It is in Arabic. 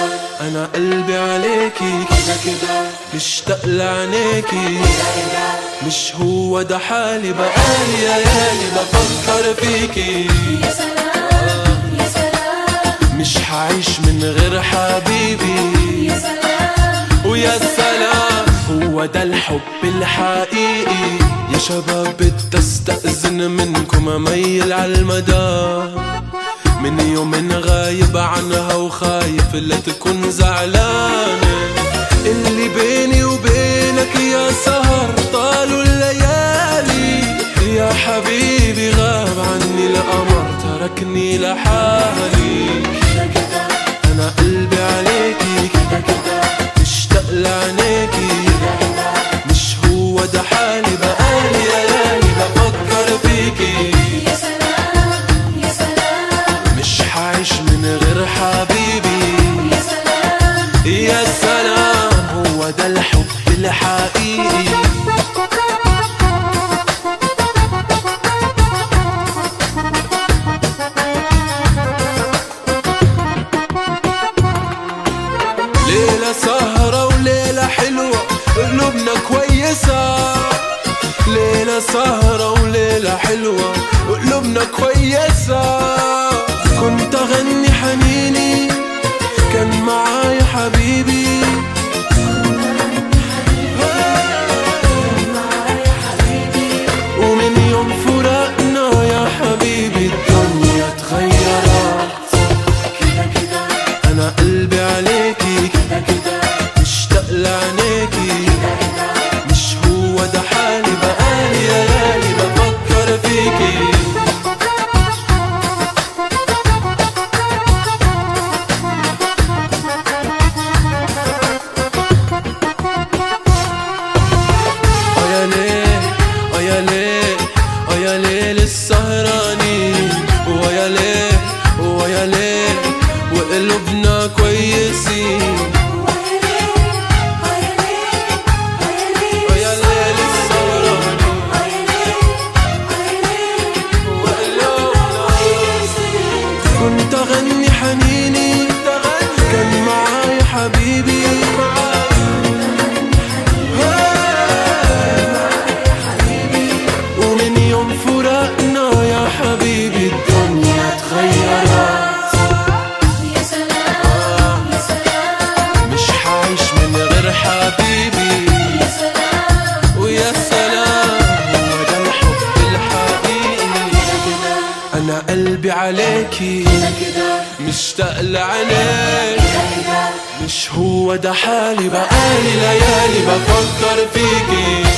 انا قلبي عليكي كده كده مشتاق لعينيكي، مش هو ده حالي بقالي ليالي بفكر فيكي. يا سلام يا سلام، مش هعيش من غير حبيبي. يا سلام ويا سلام، هو ده الحب الحقيقي. يا شباب بدي استأذن منكم اميل عالمدى، من يومين غايب عنها وخايف لا تكون زعلانة. اللي بيني وبينك يا سهر طالوا الليالي، يا حبيبي غاب عني القمر تركني لحالي. انا قلبي عليكي كده كده مشتاق لعينيكي، مش هو ده حالي بقالي ليالي بفكر فيكي. يا سلام يا سلام، مش هعيش من غير حبيبي. يا سلام يا سلام، هو ده الحب الحقيقي. ليلة سهرة وليلة حلوة قلوبنا كويسة، ليلة سهرة وليلة حلوة قلوبنا كويسة. كنت أغني حنيني كان معايا حبيبي، ومن يوم فراقنا يا حبيبي الدنيا اتغيرت. أنا قلبي عليكي كده كده مشتاق لعينيكي، مش هو ده حالي بقالي ليالي بفكر فيكي. يا ليل يا ليل يا ليل السهرانين، ويا ليل ويا ليل وقلوبنا كويسين. ويا ليل السهرانين وقلوبنا كويسين. كنت أغني حنيني كان معايا حبيبي، ومن يوم فراقنا يا حبيبي الدنيا اتغيرت. يا سلام يا سلام، مش هعيش من غير حبيبي. يا سلام ويا سلام، هو ده الحب الحقيقي. انا قلبي عليكي مشتاق لعينيك، مش هو ده حالي بقالي ليالي بفكر فيكي.